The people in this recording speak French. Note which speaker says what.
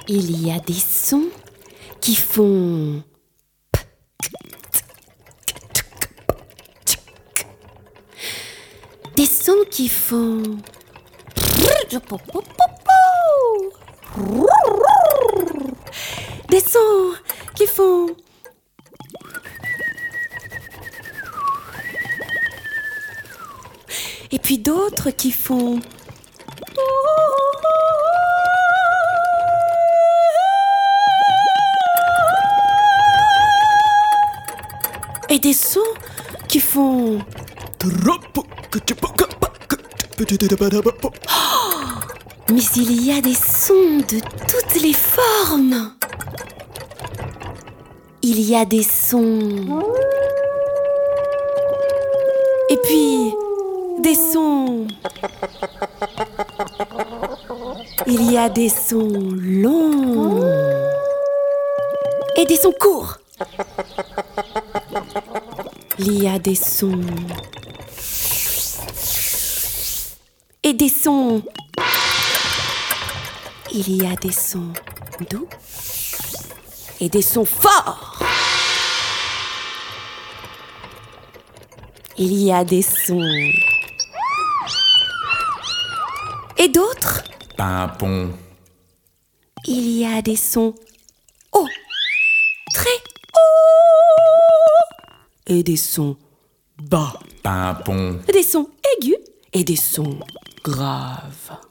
Speaker 1: Il y a des sons qui font... Des sons qui font... Des sons qui font... Et puis d'autres qui font... Et des sons qui font... Mais il y a des sons de toutes les formes. Il y a des sons... Et puis, des sons... Il y a des sons longs. Et des sons courts. Il y a des sons... Et des sons... Il y a des sons doux et des sons forts. Il y a des sons... Et d'autres?
Speaker 2: Pimpon.
Speaker 1: Il y a des sons hauts, très hauts. Et des sons bas.
Speaker 2: Pimpon.
Speaker 1: Des sons aigus et des sons graves.